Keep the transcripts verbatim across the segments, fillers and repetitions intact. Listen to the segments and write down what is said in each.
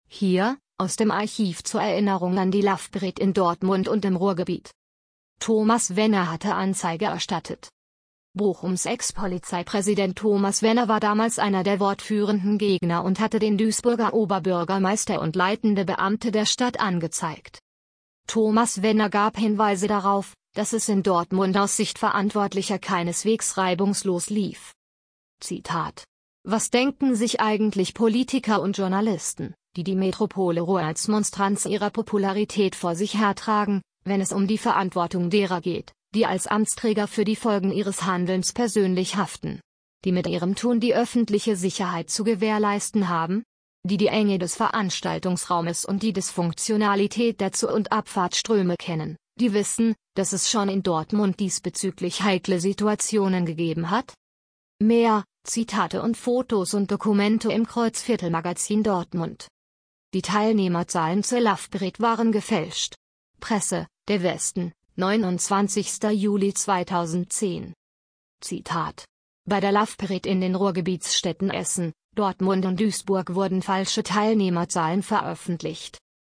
Hier, aus dem Archiv zur Erinnerung an die Love-Parade in Dortmund und im Ruhrgebiet. Thomas Wenner hatte Anzeige erstattet. Bochums Ex-Polizeipräsident Thomas Wenner war damals einer der wortführenden Gegner und hatte den Duisburger Oberbürgermeister und leitende Beamte der Stadt angezeigt. Thomas Wenner gab Hinweise darauf, dass es in Dortmund aus Sicht Verantwortlicher keineswegs reibungslos lief. Zitat: Was denken sich eigentlich Politiker und Journalisten, die die Metropole Ruhr als Monstranz ihrer Popularität vor sich hertragen, wenn es um die Verantwortung derer geht, die als Amtsträger für die Folgen ihres Handelns persönlich haften, die mit ihrem Tun die öffentliche Sicherheit zu gewährleisten haben, die die Enge des Veranstaltungsraumes und die Dysfunktionalität der Zu- und Abfahrtströme kennen, die wissen, dass es schon in Dortmund diesbezüglich heikle Situationen gegeben hat? Mehr, Zitate und Fotos und Dokumente im Kreuzviertel-Magazin Dortmund. Die Teilnehmerzahlen zur Love-Parade waren gefälscht. Presse, der Westen, neunundzwanzigster Juli zweitausendzehn. Zitat: Bei der Love-Parade in den Ruhrgebietsstädten Essen, Dortmund und Duisburg wurden falsche Teilnehmerzahlen veröffentlicht.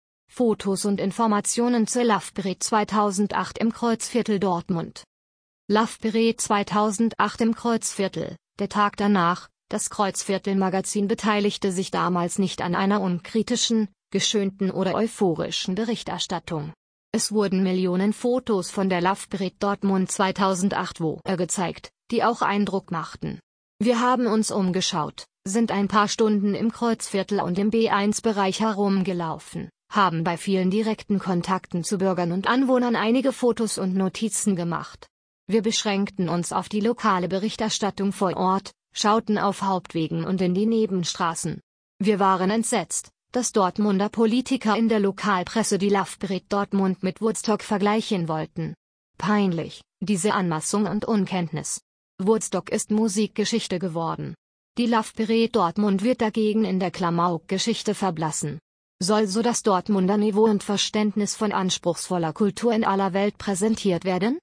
Fotos und Informationen zur Love-Parade zweitausendacht im Kreuzviertel Dortmund. Love-Parade zweitausendacht im Kreuzviertel, der Tag danach. Das Kreuzviertel-Magazin beteiligte sich damals nicht an einer unkritischen, geschönten oder euphorischen Berichterstattung. Es wurden Millionen Fotos von der Love-Parade Dortmund zweitausendacht gezeigt, die auch Eindruck machten. Wir haben uns umgeschaut, sind ein paar Stunden im Kreuzviertel und im B eins Bereich herumgelaufen, haben bei vielen direkten Kontakten zu Bürgern und Anwohnern einige Fotos und Notizen gemacht. Wir beschränkten uns auf die lokale Berichterstattung vor Ort, schauten auf Hauptwegen und in die Nebenstraßen. Wir waren entsetzt, dass Dortmunder Politiker in der Lokalpresse die Love-Parade Dortmund mit Woodstock vergleichen wollten. Peinlich, diese Anmaßung und Unkenntnis. Woodstock ist Musikgeschichte geworden. Die Love-Parade Dortmund wird dagegen in der Klamauk-Geschichte verblassen. Soll so das Dortmunder Niveau und Verständnis von anspruchsvoller Kultur in aller Welt präsentiert werden?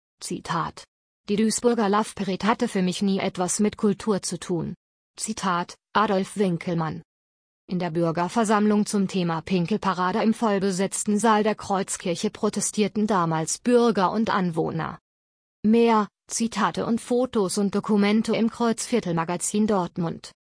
Zitat: Die Duisburger Love-Parade hatte für mich nie etwas mit Kultur zu tun. Zitat: Adolf Winkelmann. In der Bürgerversammlung zum Thema Pinkelparade im vollbesetzten Saal der Kreuzkirche protestierten damals Bürger und Anwohner. Mehr, Zitate und Fotos und Dokumente im Kreuzviertel-Magazin Dortmund.